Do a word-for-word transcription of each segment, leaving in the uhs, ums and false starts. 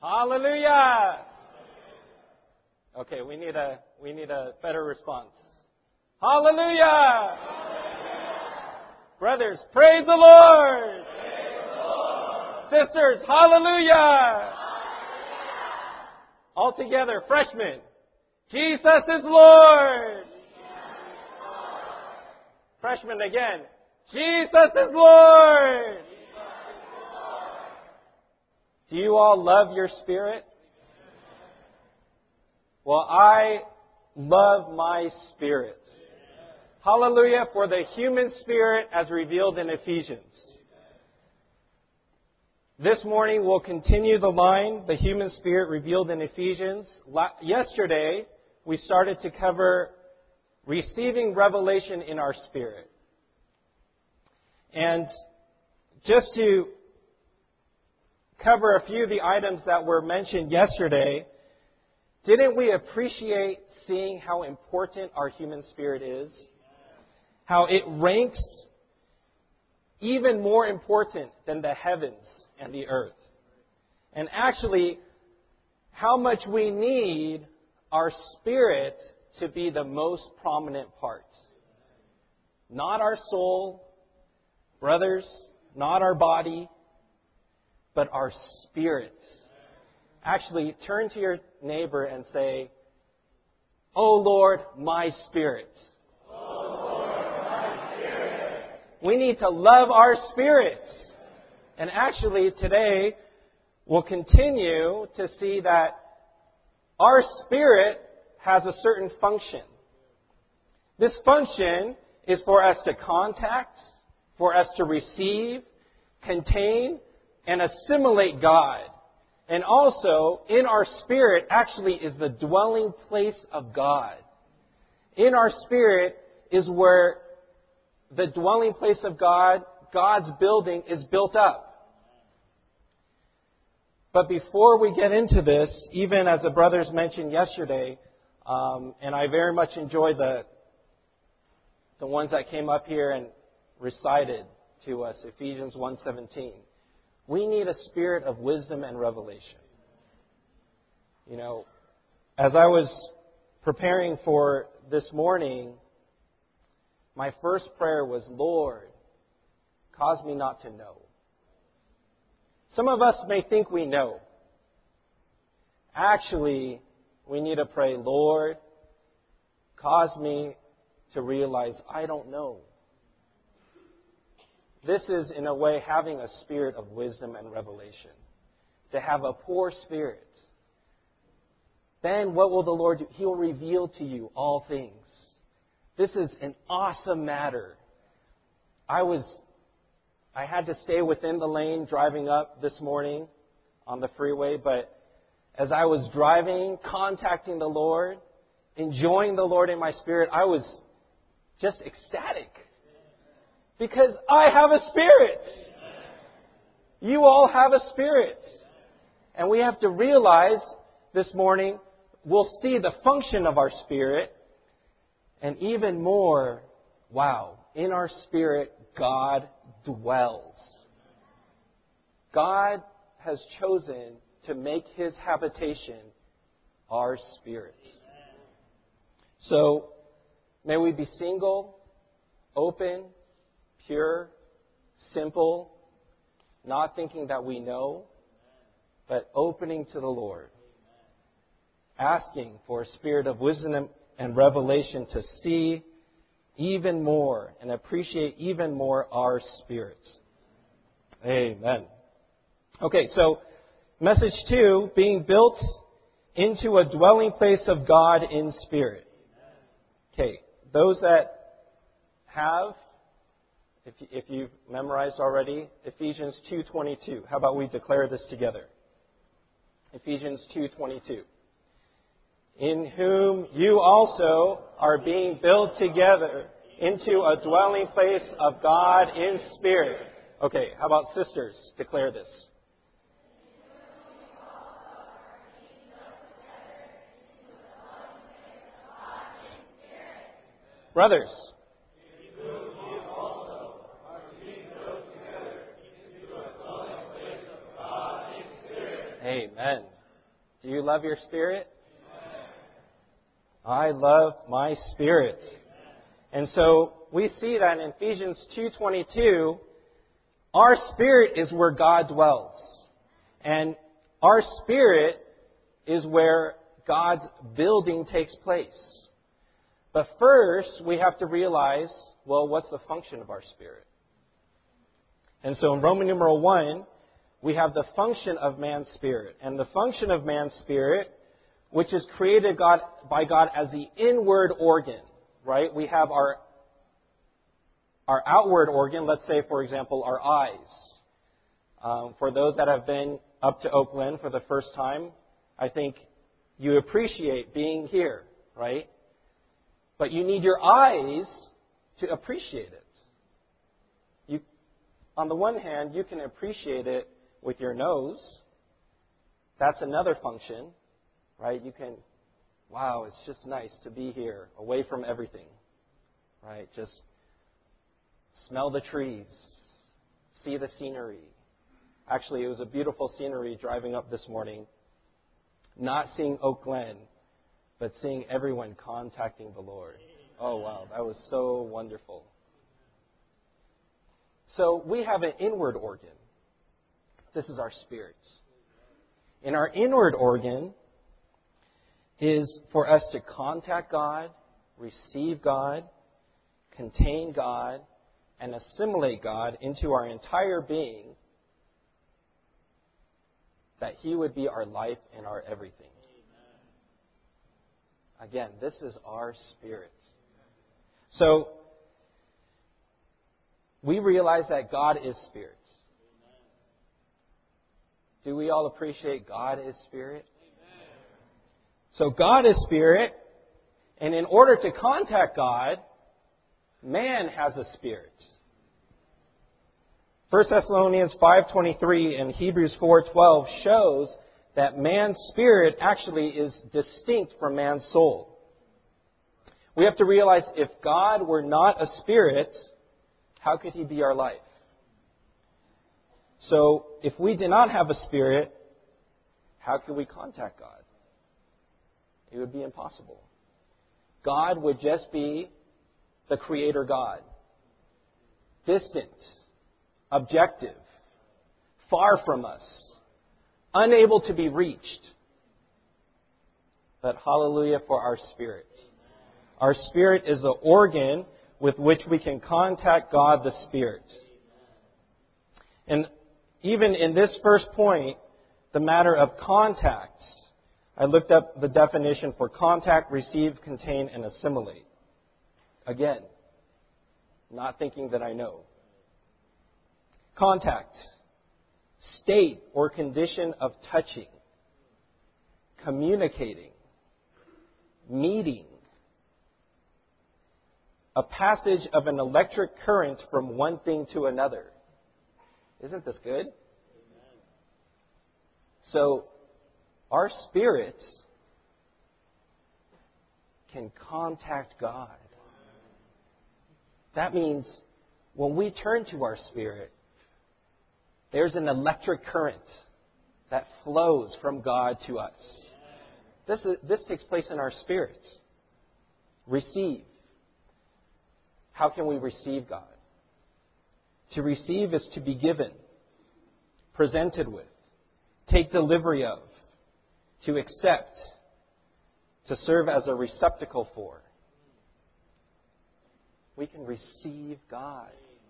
Hallelujah. Okay, we need a we need a better response. Hallelujah. Brothers, praise the Lord. Praise the Lord. Sisters, hallelujah. Hallelujah. All together, freshmen. Jesus is Lord. Freshmen again. Jesus is Lord. Do you all love your spirit? Well, I love my spirit. Hallelujah for the human spirit as revealed in Ephesians. This morning we'll continue the line, the human spirit revealed in Ephesians. Yesterday we started to cover receiving revelation in our spirit. And just to cover a few of the items that were mentioned yesterday, didn't we appreciate seeing how important our human spirit is? How it ranks even more important than the heavens and the earth. And actually, how much we need our spirit to be the most prominent part. Not our soul, brothers, not our body, but our spirit. Actually, turn to your neighbor and say, "Oh Lord, my spirit." Oh Lord, my spirit. We need to love our spirit. And actually, today, we'll continue to see that our spirit has a certain function. This function is for us to contact, for us to receive, contain, and assimilate God. And also, in our spirit, actually is the dwelling place of God. In our spirit is where the dwelling place of God, God's building, is built up. But before we get into this, even as the brothers mentioned yesterday, um, and I very much enjoyed the the ones that came up here and recited to us, Ephesians one seventeen. We need a spirit of wisdom and revelation. You know, as I was preparing for this morning, my first prayer was, Lord, cause me not to know. Some of us may think we know. Actually, we need to pray, Lord, cause me to realize I don't know. This is, in a way, having a spirit of wisdom and revelation. To have a poor spirit. Then what will the Lord do? He will reveal to you all things. This is an awesome matter. I was, I had to stay within the lane driving up this morning on the freeway, but as I was driving, contacting the Lord, enjoying the Lord in my spirit, I was just ecstatic. Because I have a spirit. You all have a spirit. And we have to realize this morning, we'll see the function of our spirit. And even more, wow, in our spirit, God dwells. God has chosen to make His habitation our spirit. So, may we be single, open, pure, simple, not thinking that we know, but opening to the Lord. Asking for a spirit of wisdom and revelation to see even more and appreciate even more our spirits. Amen. Okay, so message two, being built into a dwelling place of God in spirit. Okay, those that have, if if you've memorized already, Ephesians two twenty-two. How about we declare this together? Ephesians two twenty-two. In whom you also are being built together into a dwelling place of God in spirit. Okay, how about sisters? Declare this. Brothers. Amen. Do you love your spirit? I love my spirit. And so we see that in Ephesians two twenty-two, our spirit is where God dwells. And our spirit is where God's building takes place. But first, we have to realize, well, what's the function of our spirit? And so in Roman numeral one, we have the function of man's spirit. And the function of man's spirit, which is created God, by God as the inward organ, right? We have our, our outward organ, let's say, for example, our eyes. Um, for those that have been up to Oak Glen for the first time, I think you appreciate being here, right? But you need your eyes to appreciate it. You, on the one hand, you can appreciate it with your nose. That's another function, right? You can, wow, it's just nice to be here, away from everything, right? Just smell the trees, see the scenery. Actually, it was a beautiful scenery driving up this morning. Not seeing Oak Glen, but seeing everyone contacting the Lord. Oh, wow, that was so wonderful. So we have an inward organ. This is our spirit. And our inward organ is for us to contact God, receive God, contain God, and assimilate God into our entire being, that He would be our life and our everything. Again, this is our spirit. So, we realize that God is spirit. Do we all appreciate God is spirit? So God is spirit, and in order to contact God, man has a spirit. First Thessalonians five twenty-three and Hebrews four twelve shows that man's spirit actually is distinct from man's soul. We have to realize if God were not a spirit, how could He be our life? So, if we did not have a spirit, how could we contact God? It would be impossible. God would just be the Creator God. Distant, objective, far from us, unable to be reached. But hallelujah for our spirit. Our spirit is the organ with which we can contact God the Spirit. And even in this first point, the matter of contact, I looked up the definition for contact, receive, contain, and assimilate. Again, not thinking that I know. Contact, state or condition of touching, communicating, meeting, a passage of an electric current from one thing to another. Isn't this good? So, our spirit can contact God. That means when we turn to our spirit, there's an electric current that flows from God to us. This, is, this takes place in our spirit. Receive. How can we receive God? To receive is to be given, presented with, take delivery of, to accept, to serve as a receptacle for. We can receive God.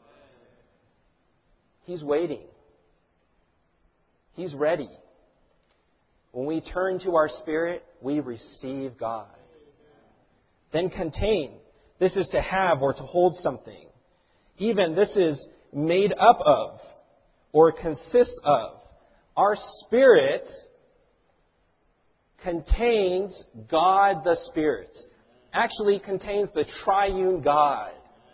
He's waiting. He's ready. When we turn to our spirit, we receive God. Then contain. This is to have or to hold something. Even this is made up of or consists of. Our spirit contains God the Spirit. Actually contains the triune God.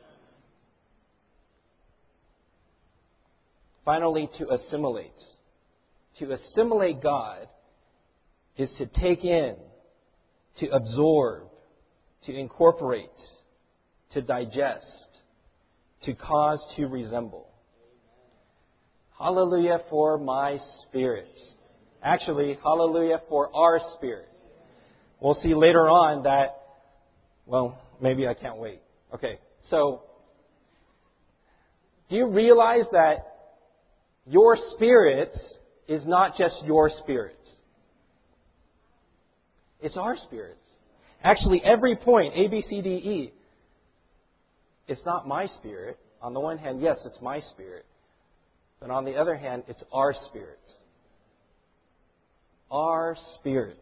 Finally, to assimilate. To assimilate God is to take in, to absorb, to incorporate, to digest, to cause to resemble. Hallelujah for my spirit. Actually, hallelujah for our spirit. We'll see later on that, well, maybe I can't wait. Okay, so do you realize that your spirit is not just your spirit? It's our spirit. Actually, every point, A, B, C, D, E, it's not my spirit. On the one hand, yes, it's my spirit. But on the other hand, it's our spirit. Our spirit.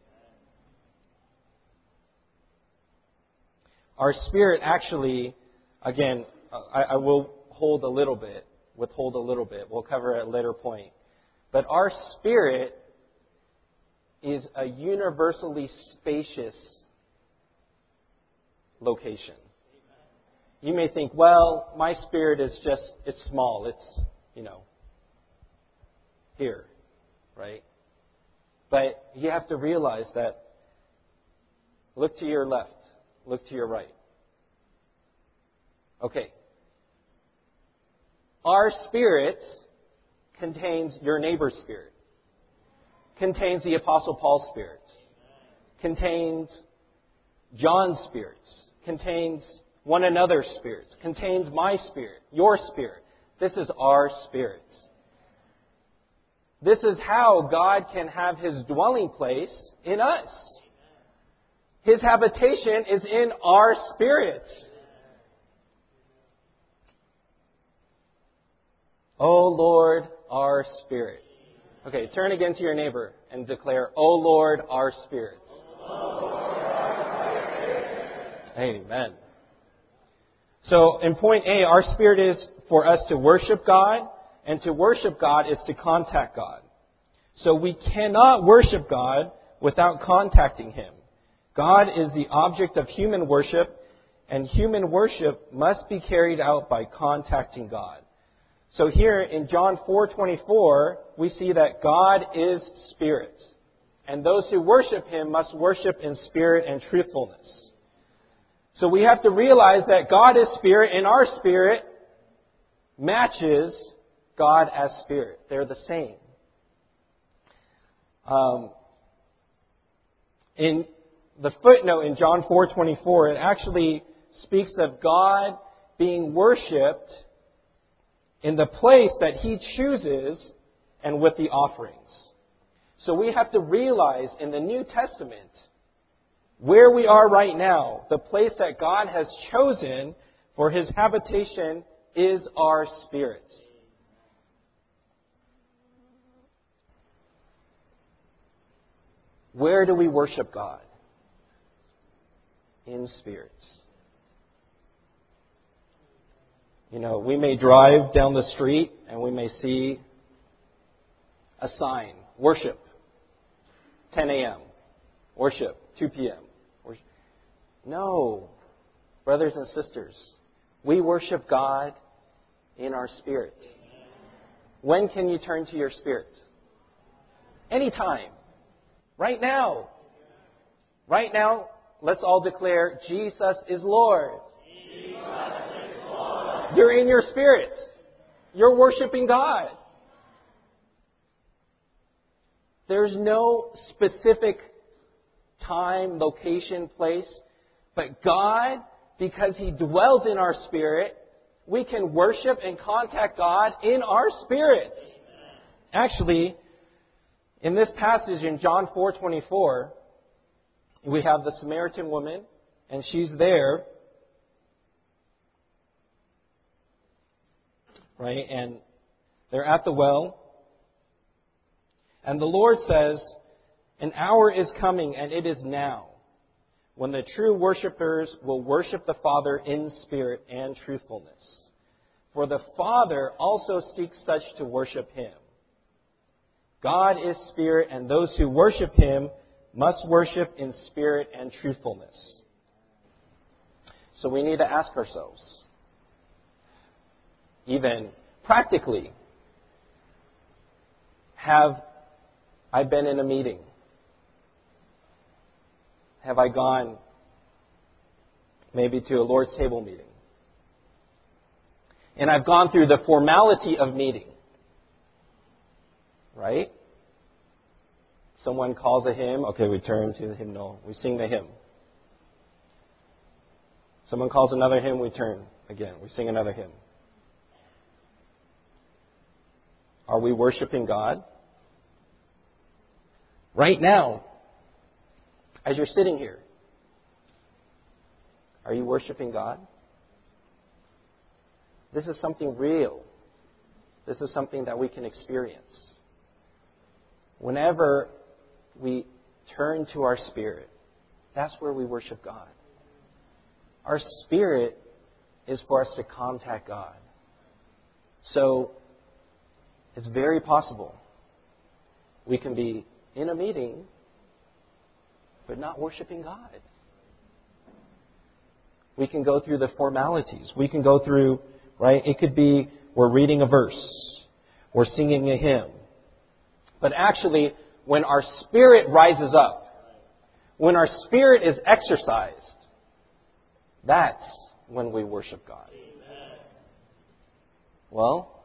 Our spirit actually, again, I, I will hold a little bit, withhold a little bit. We'll cover it at a later point. But our spirit is a universally spacious location. You may think, well, my spirit is just, it's small. It's, you know, here, right? But you have to realize that look to your left, look to your right. Okay. Our spirit contains your neighbor's spirit, contains the Apostle Paul's spirit, contains John's spirits, contains one another's spirits, contains my spirit, your spirit. This is our spirit. This is how God can have His dwelling place in us. His habitation is in our spirit. O Lord, our spirit. Okay, turn again to your neighbor and declare, O Lord, our spirit. O Lord, our spirit. Amen. So in point A, our spirit is for us to worship God, and to worship God is to contact God. So we cannot worship God without contacting Him. God is the object of human worship, and human worship must be carried out by contacting God. So here in John four twenty-four, we see that God is spirit, and those who worship Him must worship in spirit and truthfulness. So we have to realize that God is spirit, and our spirit matches God as spirit. They're the same. Um, in the footnote in John four twenty-four, it actually speaks of God being worshipped in the place that He chooses and with the offerings. So we have to realize in the New Testament where we are right now, the place that God has chosen for His habitation is our spirit. Where do we worship God? In spirit. You know, we may drive down the street and we may see a sign, worship, ten a.m., worship, two p.m. Worship. No, brothers and sisters, we worship God in our spirit. When can you turn to your spirit? Anytime. Right now. Right now, let's all declare, Jesus is Lord. Jesus is Lord. You're in your spirit. You're worshiping God. There's no specific time, location, place. But God, because He dwells in our spirit, we can worship and contact God in our spirit. Actually, in this passage in John four twenty-four, we have the Samaritan woman, and she's there, right? And they're at the well. And the Lord says, an hour is coming, and it is now, when the true worshipers will worship the Father in spirit and truthfulness. For the Father also seeks such to worship Him. God is spirit, and those who worship Him must worship in spirit and truthfulness. So we need to ask ourselves, even practically, have I been in a meeting? Have I gone maybe to a Lord's table meeting? And I've gone through the formality of meeting. Right? Someone calls a hymn. Okay, we turn to the hymnal. We sing the hymn. Someone calls another hymn. We turn again. We sing another hymn. Are we worshiping God? Right now, as you're sitting here, are you worshiping God? This is something real. This is something that we can experience. Whenever we turn to our spirit, that's where we worship God. Our spirit is for us to contact God. So, it's very possible we can be in a meeting, but not worshiping God. We can go through the formalities. We can go through, right? It could be we're reading a verse. We're singing a hymn. But actually, when our spirit rises up, when our spirit is exercised, that's when we worship God. Amen. Well,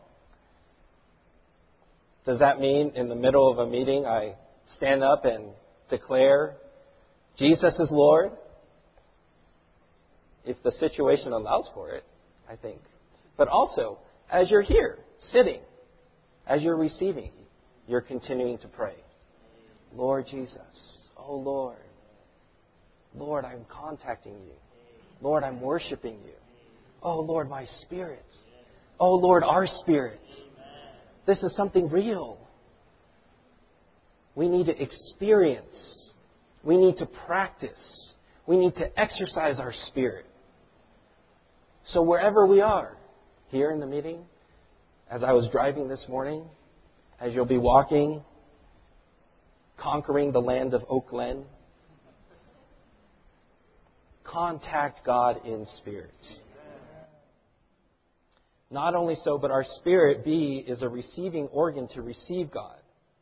does that mean in the middle of a meeting I stand up and declare Jesus is Lord? If the situation allows for it, I think. But also, as you're here, sitting, as you're receiving, you're continuing to pray. Lord Jesus, oh Lord, Lord, I'm contacting you. Lord, I'm worshiping you. Oh Lord, my spirit. Oh Lord, our spirit. This is something real. We need to experience. We need to practice. We need to exercise our spirit. So wherever we are, here in the meeting, as I was driving this morning, as you'll be walking, conquering the land of Oak Glen, contact God in spirit. Not only so, but our spirit, B, is a receiving organ to receive God.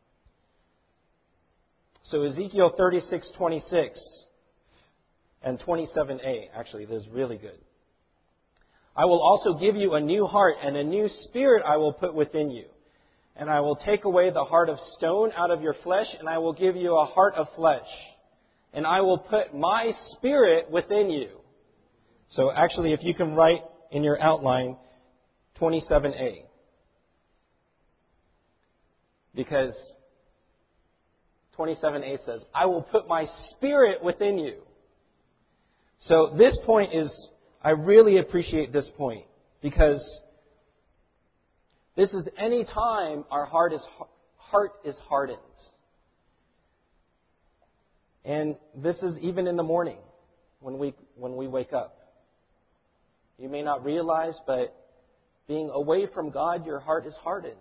So Ezekiel thirty-six twenty-six and twenty-seven a, actually, this is really good. I will also give you a new heart, and a new spirit I will put within you. And I will take away the heart of stone out of your flesh, and I will give you a heart of flesh. And I will put my spirit within you. So actually, if you can write in your outline, twenty-seven a. Because twenty-seven a says, I will put my spirit within you. So this point is, I really appreciate this point. Because this is any time our heart is, heart is hardened. And this is even in the morning when we, when we wake up. You may not realize, but being away from God, your heart is hardened.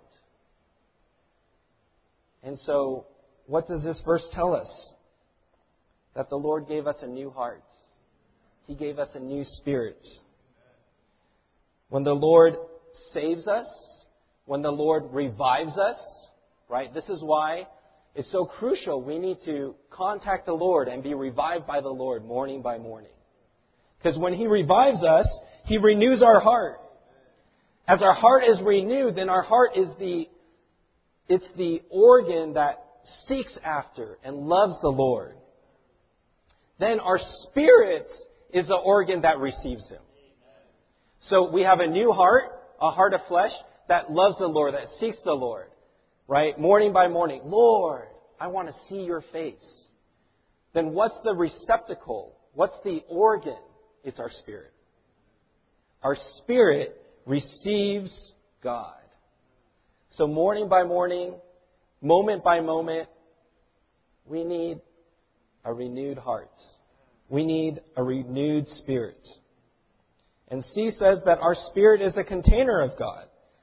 And so, what does this verse tell us? That the Lord gave us a new heart. He gave us a new spirit. When the Lord saves us, when the Lord revives us, right? This is why it's so crucial. We need to contact the Lord and be revived by the Lord morning by morning. Because when He revives us, He renews our heart. As our heart is renewed, then our heart is the, it's the organ that seeks after and loves the Lord. Then our spirit is the organ that receives Him. So we have a new heart, a heart of flesh, that loves the Lord, that seeks the Lord. Right? Morning by morning. Lord, I want to see your face. Then what's the receptacle? What's the organ? It's our spirit. Our spirit receives God. So morning by morning, moment by moment, we need a renewed heart. We need a renewed spirit. And C says that our spirit is a container of God.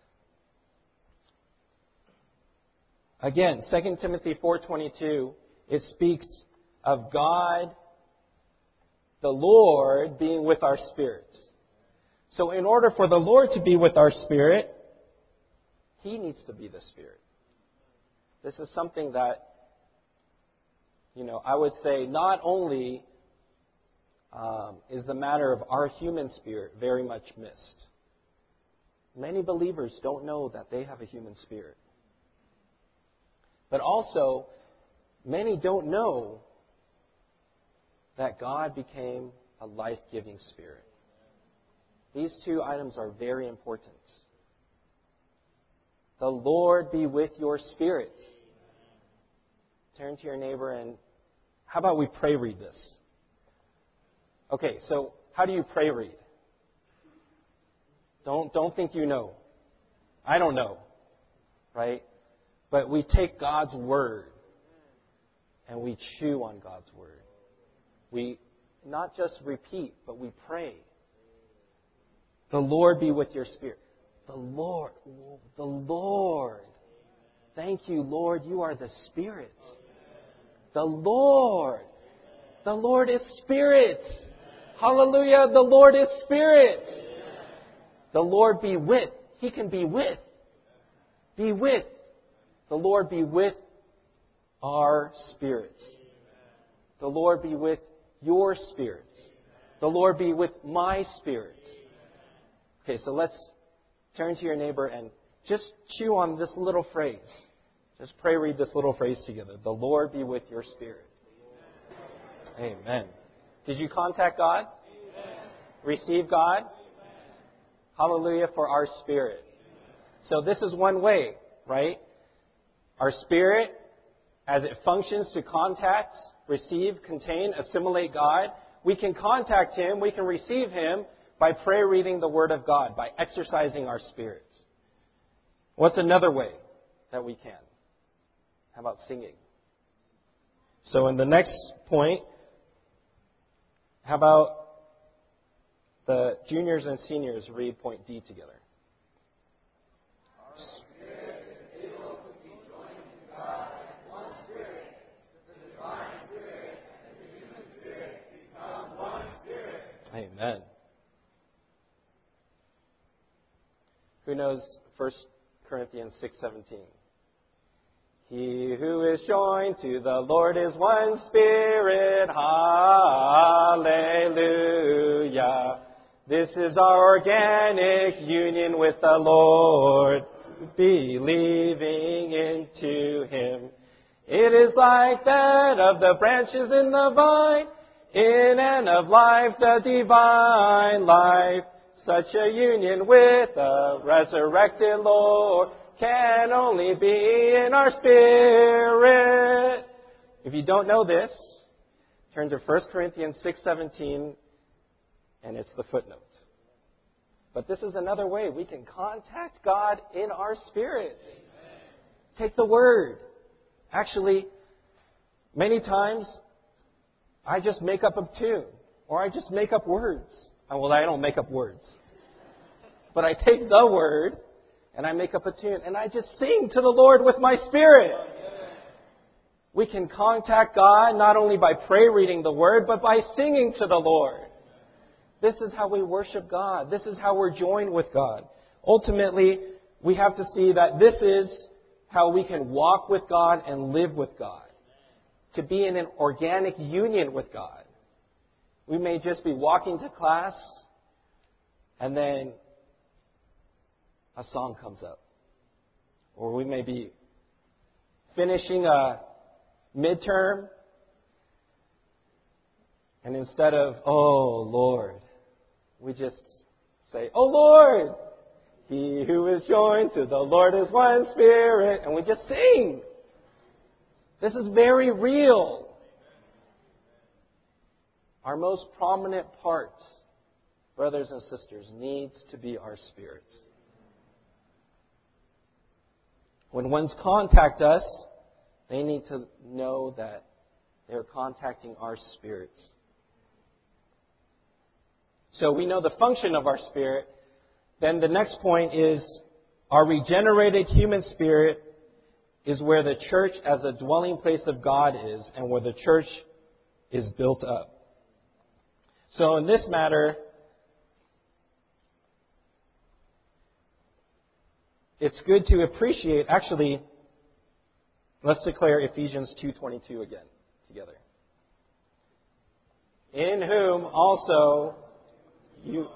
Again, Second Timothy four twenty-two, it speaks of God, the Lord, being with our spirit. So in order for the Lord to be with our spirit, He needs to be the Spirit. This is something that, you know, I would say not only um, is the matter of our human spirit very much missed. Many believers don't know that they have a human spirit. But also, many don't know that God became a life-giving Spirit. These two items are very important. The Lord be with your spirit. Turn to your neighbor and how about we pray read this? Okay, so how do you pray read? Don't, don't think you know. I don't know. Right? But we take God's Word and we chew on God's Word. We not just repeat, but we pray. The Lord be with your spirit. The Lord, the Lord. Thank you, Lord, you are the Spirit. The Lord. The Lord is Spirit. Hallelujah, the Lord is Spirit. The Lord be with. He can be with. Be with. The Lord be with our spirits. The Lord be with your spirit. The Lord be with my spirit. Okay, so let's turn to your neighbor and just chew on this little phrase. Just pray, read this little phrase together. The Lord be with your spirit. Amen. Did you contact God? Amen. Receive God? Amen. Hallelujah for our spirit. So this is one way, right? Our spirit, as it functions to contact, receive, contain, assimilate God, we can contact Him, we can receive Him by prayer reading the Word of God, by exercising our spirits. What's another way that we can? How about singing? So in the next point, how about the juniors and seniors read point D together? Our spirit is able to be joined to God as one spirit. The divine spirit and the human spirit become one spirit. Amen. Who knows First Corinthians six seventeen? He who is joined to the Lord is one spirit. Hallelujah. This is our organic union with the Lord, believing into Him. It is like that of the branches in the vine, in and of life, the divine life. Such a union with the resurrected Lord can only be in our spirit. If you don't know this, turn to First Corinthians six seventeen, and it's the footnote. But this is another way we can contact God in our spirit. Amen. Take the Word. Actually, many times, I just make up a tune, or I just make up words. Well, I don't make up words. But I take the Word, and I make up a tune, and I just sing to the Lord with my spirit. We can contact God not only by prayer reading the Word, but by singing to the Lord. This is how we worship God. This is how we're joined with God. Ultimately, we have to see that this is how we can walk with God and live with God. To be in an organic union with God. We may just be walking to class, and then a song comes up. Or we may be finishing a midterm, and instead of, oh Lord, we just say, oh Lord, He who is joined to the Lord is one spirit, and we just sing. This is very real. Our most prominent part, brothers and sisters, needs to be our spirit. When ones contact us, they need to know that they're contacting our spirits. So we know the function of our spirit. Then the next point is our regenerated human spirit is where the church as a dwelling place of God is and where the church is built up. So in this matter, it's good to appreciate, actually, let's declare Ephesians two twenty-two again together. In whom also you,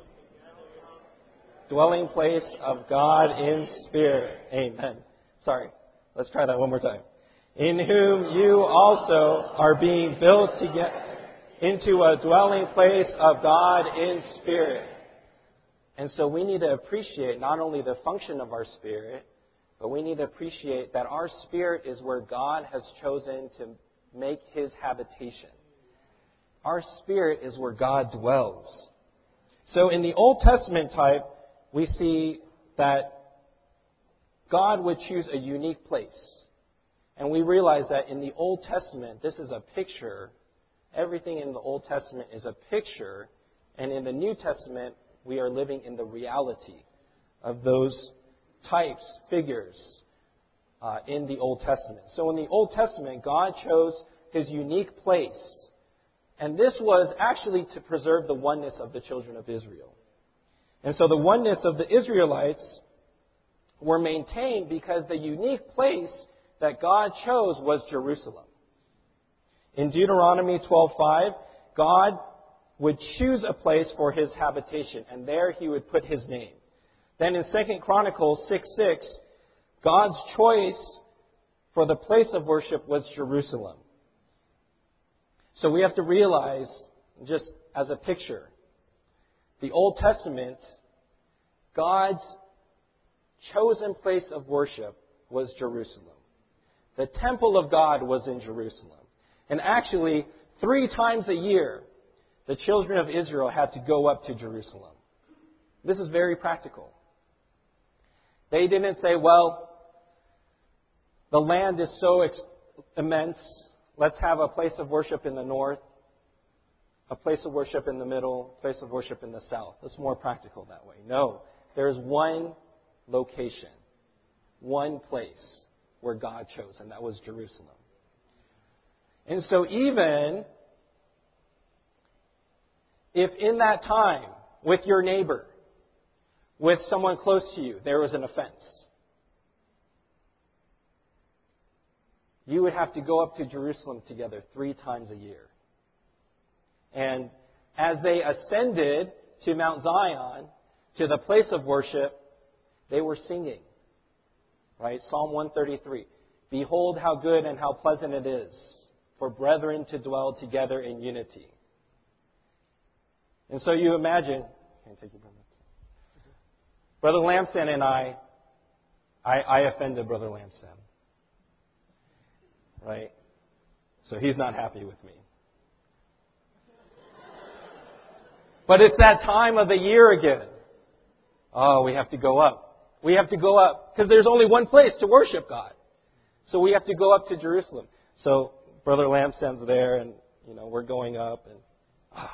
dwelling place of God in spirit. Amen. Sorry, let's try that one more time. in whom you also are being built together into a dwelling place of God in spirit. And so we need to appreciate not only the function of our spirit, but we need to appreciate that our spirit is where God has chosen to make His habitation. Our spirit is where God dwells. So in the Old Testament type, we see that God would choose a unique place. And we realize that in the Old Testament, this is a picture. Everything in the Old Testament is a picture. And in the New Testament, we are living in the reality of those types, figures uh, in the Old Testament. So in the Old Testament, God chose His unique place. And this was actually to preserve the oneness of the children of Israel. And so the oneness of the Israelites were maintained because the unique place that God chose was Jerusalem. In Deuteronomy twelve five, God would choose a place for His habitation, and there He would put His name. Then in Second Chronicles six six, God's choice for the place of worship was Jerusalem. So we have to realize, just as a picture, the Old Testament, God's chosen place of worship was Jerusalem. The temple of God was in Jerusalem. And actually, three times a year, the children of Israel had to go up to Jerusalem. This is very practical. They didn't say, well, the land is so ex- immense, let's have a place of worship in the north, a place of worship in the middle, a place of worship in the south. It's more practical that way. No, there is one location, one place where God chose, and that was Jerusalem. And so even if in that time, with your neighbor, with someone close to you, there was an offense, you would have to go up to Jerusalem together three times a year. And as they ascended to Mount Zion, to the place of worship, they were singing. Right? Psalm one thirty-three. Behold how good and how pleasant it is for brethren to dwell together in unity. And so you imagine, can I take you, Brother? Brother Lamson and I, I, I offended Brother Lamson. Right? So he's not happy with me. But it's that time of the year again. Oh, we have to go up. We have to go up because there's only one place to worship God. So we have to go up to Jerusalem. So Brother Lampson's there, and you know we're going up, and oh.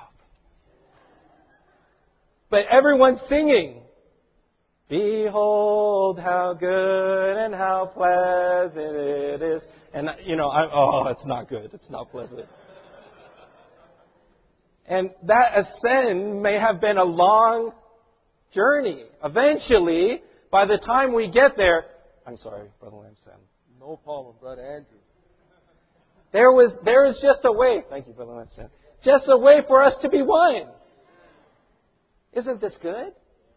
But everyone's singing. Behold how good and how pleasant it is. And, you know, I, oh, it's not good. It's not pleasant. And that ascent may have been a long journey. Eventually, by the time we get there, I'm sorry, Brother Lamson. No problem, Brother Andrew. There was, there was just a way. Thank you, Brother Lamson. Just a way for us to be one. Isn't this good?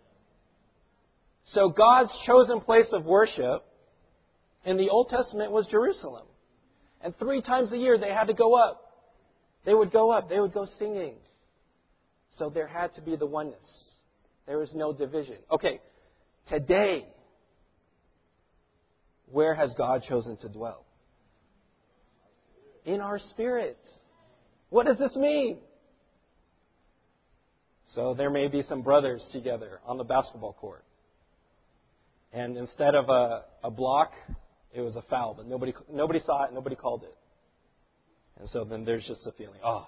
So God's chosen place of worship in the Old Testament was Jerusalem. And three times a year they had to go up. They would go up. They would go singing. So there had to be the oneness. There was no division. Okay, today, where has God chosen to dwell? In our spirit. What does this mean? So there may be some brothers together on the basketball court. And instead of a, a block, it was a foul. But nobody nobody saw it, nobody called it. And so then there's just a feeling, oh,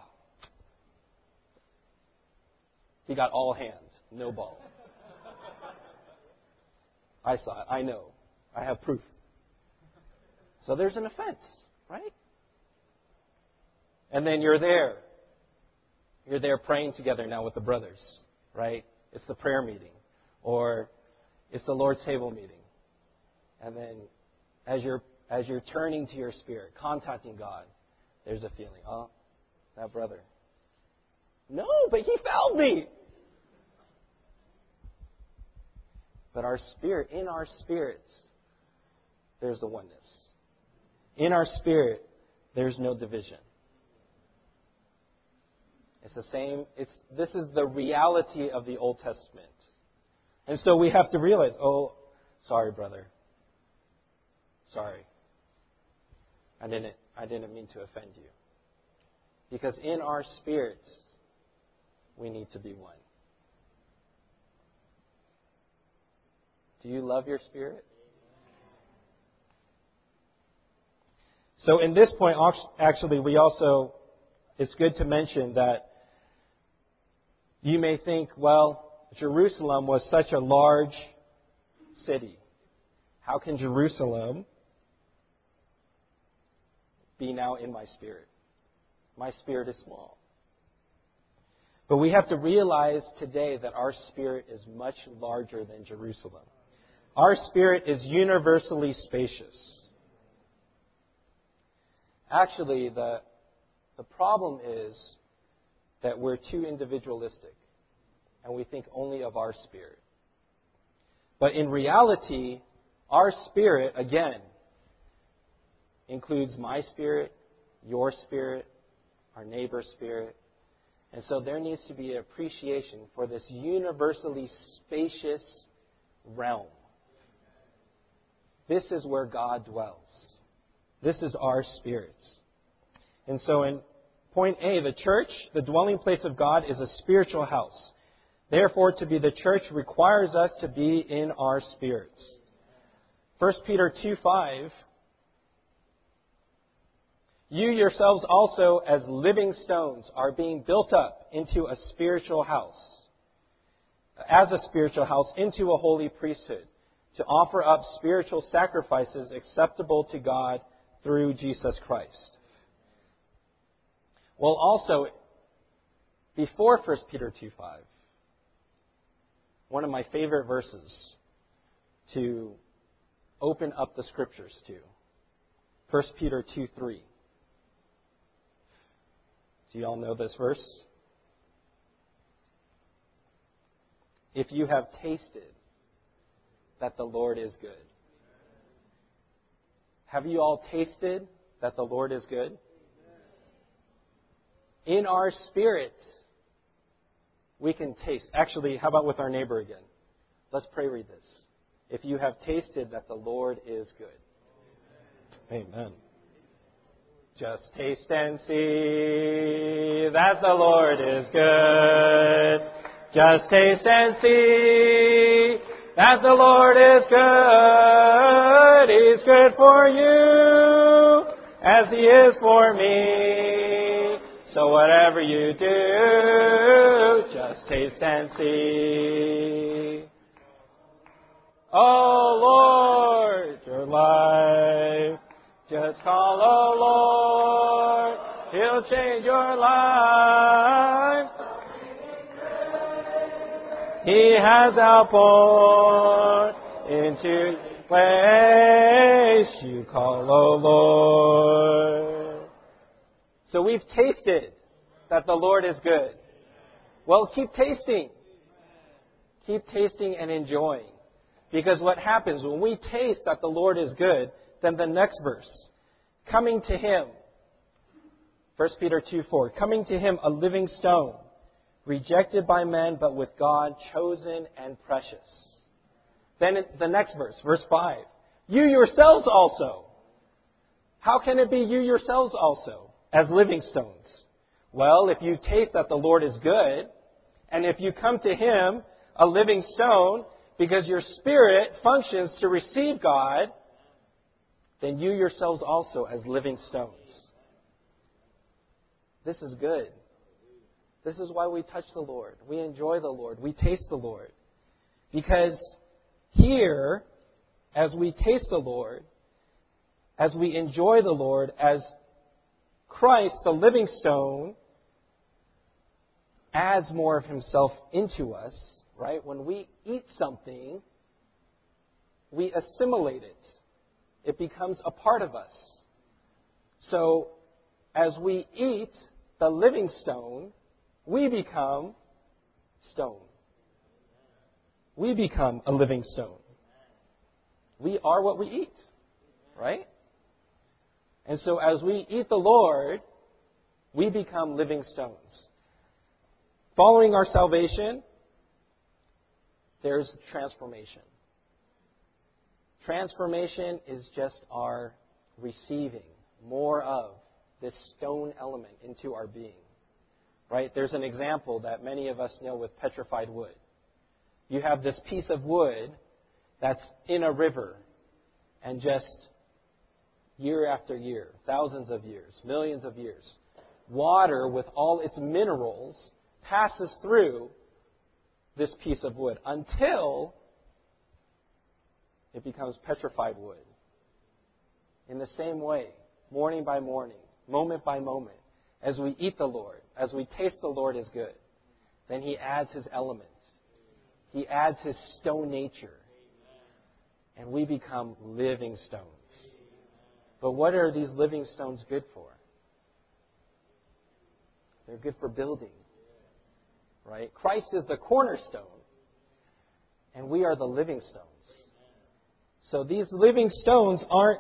he got all hands, no ball. I saw it, I know. I have proof. So there's an offense, right? And then you're there. You're there praying together now with the brothers, right? It's the prayer meeting. Or it's the Lord's table meeting. And then as you're as you're turning to your spirit, contacting God, there's a feeling, oh, that brother. No, but he fouled me. But our spirit, in our spirits, there's the oneness. In our spirit, there's no division. It's the same. It's, this is the reality of the Old Testament. And so we have to realize, oh, sorry, brother. Sorry. I didn't, I didn't mean to offend you. Because in our spirits, we need to be one. Do you love your spirit? So in this point, actually, we also, it's good to mention that you may think, well, Jerusalem was such a large city. How can Jerusalem be now in my spirit? My spirit is small. But we have to realize today that our spirit is much larger than Jerusalem. Our spirit is universally spacious. Actually, the, the problem is that we're too individualistic and we think only of our spirit. But in reality, our spirit, again, includes my spirit, your spirit, our neighbor's spirit. And so there needs to be an appreciation for this universally spacious realm. This is where God dwells. This is our spirit. And so in point A, the church, the dwelling place of God, is a spiritual house. Therefore, to be the church requires us to be in our spirits. First Peter two five, you yourselves also as living stones are being built up into a spiritual house, as a spiritual house, into a holy priesthood, to offer up spiritual sacrifices acceptable to God through Jesus Christ. Well, also, before First Peter two five, one of my favorite verses to open up the Scriptures to, First Peter two three. Do you all know this verse? If you have tasted that the Lord is good. Have you all tasted that the Lord is good? In our spirit, we can taste. Actually, how about with our neighbor again? Let's pray read this. If you have tasted that the Lord is good. Amen. Just taste and see that the Lord is good. Just taste and see that the Lord is good. He's good for you as He is for me. So whatever you do, just taste and see. Oh Lord, your life. Just call, oh Lord, He'll change your life. He has outpoured into place you call, oh Lord. So we've tasted that the Lord is good. Well, keep tasting. Keep tasting and enjoying. Because what happens when we taste that the Lord is good, then the next verse, coming to Him, First Peter two four, coming to Him a living stone, rejected by men, but with God chosen and precious. Then the next verse, verse five, you yourselves also. How can it be you yourselves also as living stones? Well, if you taste that the Lord is good, and if you come to Him, a living stone, because your spirit functions to receive God, then you yourselves also as living stones. This is good. This is why we touch the Lord. We enjoy the Lord. We taste the Lord. Because here, as we taste the Lord, as we enjoy the Lord, as Christ, the living stone, adds more of Himself into us, right? When we eat something, we assimilate it. It becomes a part of us. So, as we eat the living stone, we become stone. We become a living stone. We are what we eat, right? And so as we eat the Lord, we become living stones. Following our salvation, there's transformation. Transformation is just our receiving more of this stone element into our being. Right? There's an example that many of us know with petrified wood. You have this piece of wood that's in a river, and just year after year, thousands of years, millions of years, water with all its minerals passes through this piece of wood until it becomes petrified wood. In the same way, morning by morning, moment by moment, as we eat the Lord, as we taste the Lord is good, then He adds His elements. He adds His stone nature. And we become living stones. But what are these living stones good for? They're good for building. Right? Christ is the cornerstone. And we are the living stones. So these living stones aren't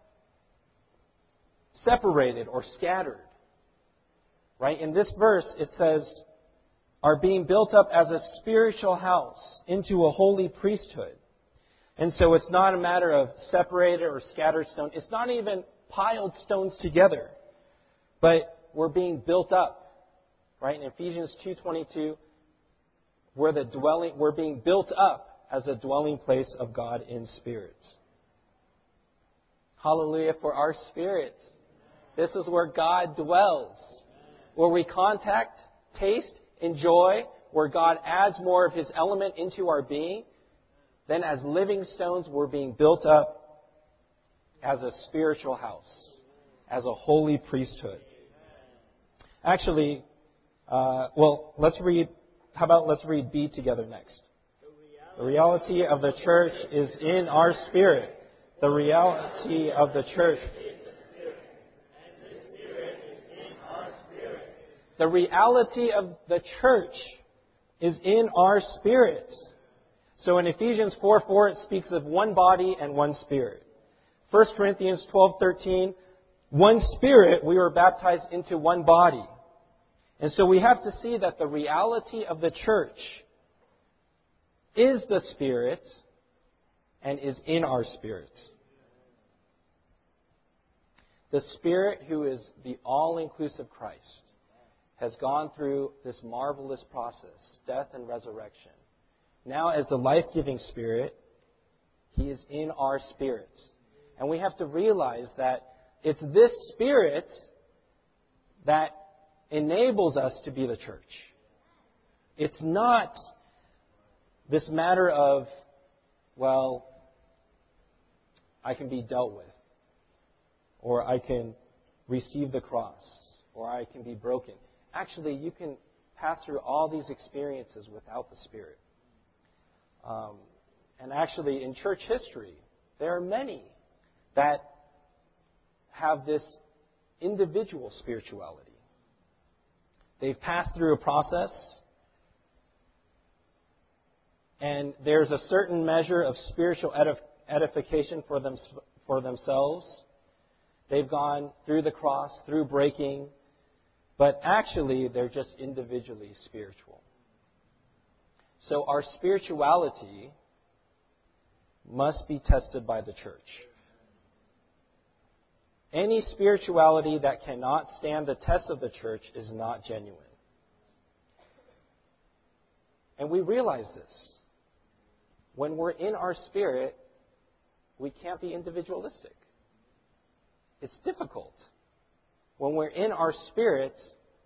separated or scattered. Right? In this verse, it says, are being built up as a spiritual house into a holy priesthood. And so it's not a matter of separated or scattered stone. It's not even piled stones together. But we're being built up. Right? In Ephesians two twenty-two, we're the dwelling, we're being built up as a dwelling place of God in spirit. Hallelujah for our spirit. This is where God dwells. Where we contact, taste, enjoy, where God adds more of His element into our being. Then as living stones, we're being built up as a spiritual house, as a holy priesthood. Actually, uh, well, let's read, how about let's read B together next. The reality of the church is in our spirit. The reality of the church. The reality of the church is in our spirit. So in Ephesians four four, it speaks of one body and one spirit. First Corinthians twelve thirteen, one spirit we were baptized into one body. And so we have to see that the reality of the church is the Spirit and is in our spirit. The Spirit, who is the all-inclusive Christ, has gone through this marvelous process, death and resurrection. Now, as the life-giving Spirit, He is in our spirits. And we have to realize that it's this Spirit that enables us to be the church. It's not this matter of, well, I can be dealt with, or I can receive the cross, or I can be broken. Actually, you can pass through all these experiences without the Spirit. Um, and actually, in church history, there are many that have this individual spirituality. They've passed through a process, and there's a certain measure of spiritual edif- edification for them for themselves. They've gone through the cross, through breaking, but actually they're just individually spiritual. So our spirituality must be tested by the church. Any spirituality that cannot stand the test of the church is not genuine. And we realize this. When we're in our spirit, we can't be individualistic. It's difficult. When we're in our spirit,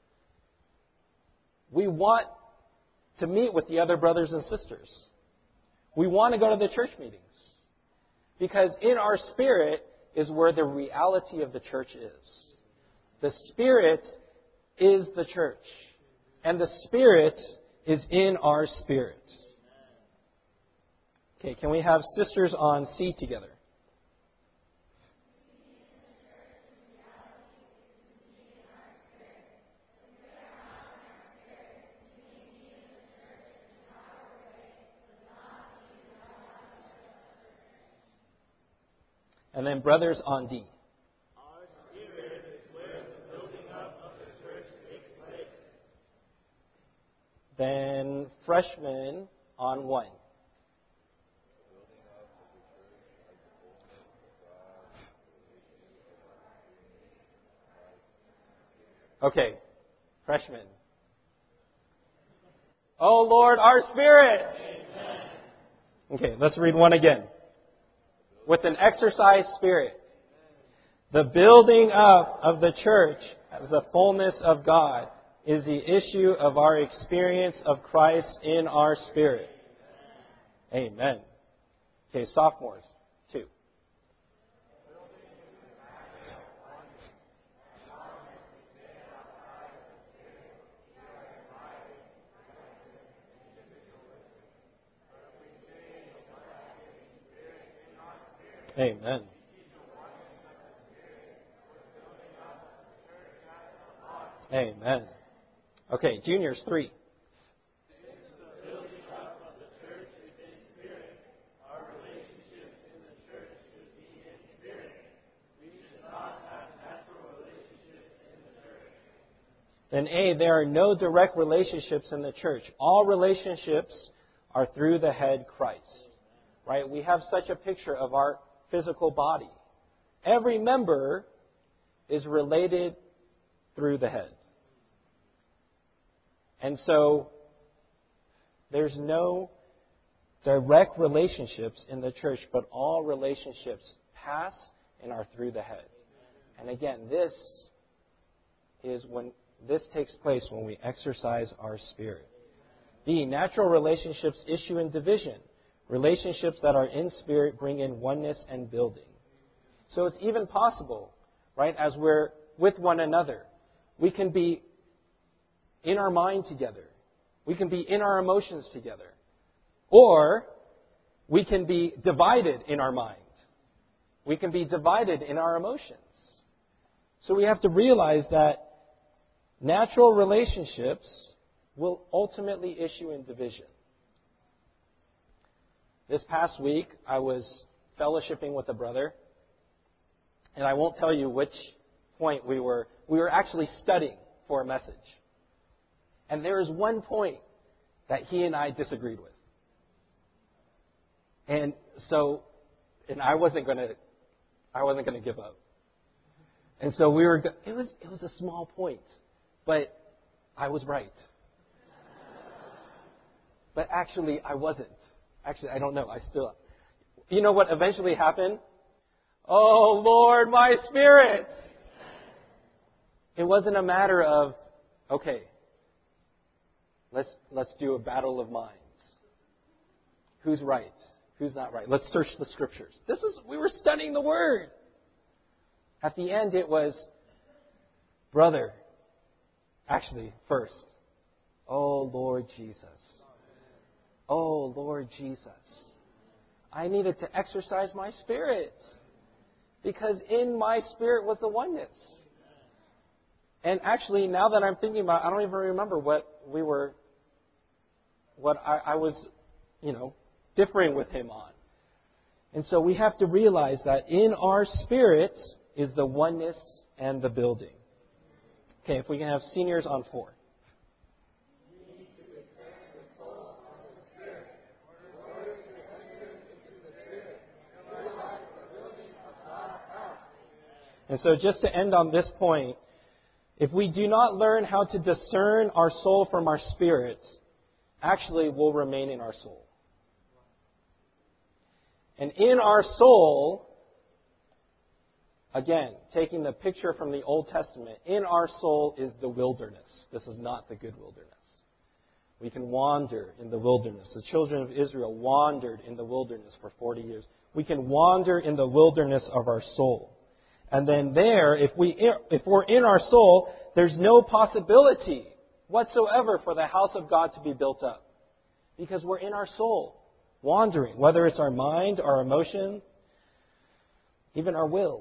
we want to meet with the other brothers and sisters. We want to go to the church meetings. Because in our spirit is where the reality of the church is. The Spirit is the church. And the Spirit is in our spirit. Okay, can we have sisters on C together? And then brothers on D. Then freshmen on one. Okay, freshmen. Oh Lord, our Spirit. Amen. Okay, let's read one again. With an exercised spirit. The building up of the church as the fullness of God is the issue of our experience of Christ in our spirit. Amen. Okay, sophomores, two. Amen. Amen. Okay, juniors, three. Then A, there are no direct relationships in the church. All relationships are through the head, Christ. Right? We have such a picture of our physical body. Every member is related through the head. And so, there's no direct relationships in the church, but all relationships pass and are through the head. And again, this is when this takes place when we exercise our spirit. B, natural relationships issue in division. Relationships that are in spirit bring in oneness and building. So it's even possible, right, as we're with one another, we can be in our mind together. We can be in our emotions together. Or we can be divided in our mind. We can be divided in our emotions. So we have to realize that natural relationships will ultimately issue in division. This past week, I was fellowshipping with a brother, and I won't tell you which point we were. We were actually studying for a message. And there is one point that he and I disagreed with. And so, and I wasn't going to, I wasn't going to give up. And so we were, it was, it was a small point, but I was right. But actually, I wasn't. Actually, I don't know. I still, you know what eventually happened? Oh, Lord, my spirit. It wasn't a matter of, okay, let's let's do a battle of minds. Who's right? Who's not right? Let's search the scriptures. This is, we were studying the Word. At the end, it was, brother, actually, first, oh, Lord Jesus. Oh, Lord Jesus. I needed to exercise my spirit. Because in my spirit was the oneness. And actually, now that I'm thinking about it, I don't even remember what we were, what I, I was, you know, differing with him on. And so we have to realize that in our spirit is the oneness and the building. Okay, if we can have seniors on four. And so just to end on this point, if we do not learn how to discern our soul from our spirit, actually we'll remain in our soul. And in our soul, again, taking the picture from the Old Testament, in our soul is the wilderness. This is not the good wilderness. We can wander in the wilderness. The children of Israel wandered in the wilderness for forty years. We can wander in the wilderness of our soul. And then there, if, we, if we're in our soul, there's no possibility whatsoever for the house of God to be built up. Because we're in our soul, wandering, whether it's our mind, our emotion, even our will.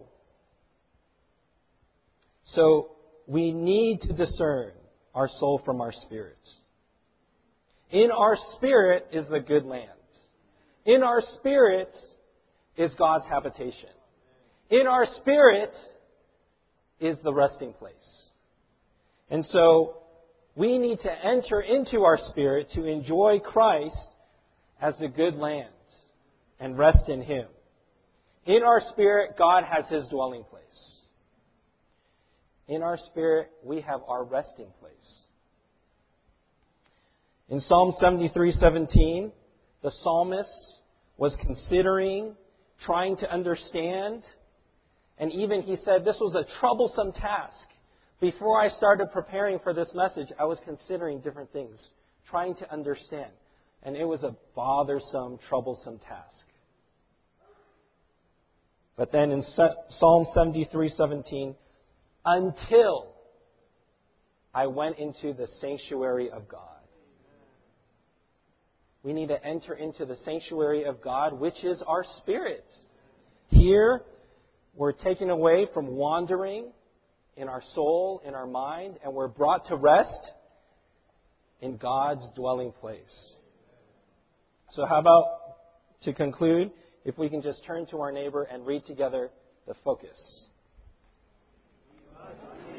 So we need to discern our soul from our spirit. In our spirit is the good land. In our spirit is God's habitation. In our spirit is the resting place. And so We need to enter into our spirit to enjoy Christ as the good land and rest in Him. In our spirit, God has His dwelling place. In our spirit, we have our resting place. In Psalm seventy-three seventeen, the psalmist was considering, trying to understand, and even he said this was a troublesome task. Before I started preparing for this message, I was considering different things, trying to understand. And it was a bothersome, troublesome task. But then in Psalm seventy-three seventeen, until I went into the sanctuary of God. We need to enter into the sanctuary of God, which is our spirit. Here, we're taken away from wandering in our soul, in our mind, and we're brought to rest in God's dwelling place. So how about, to conclude, if we can just turn to our neighbor and read together the focus.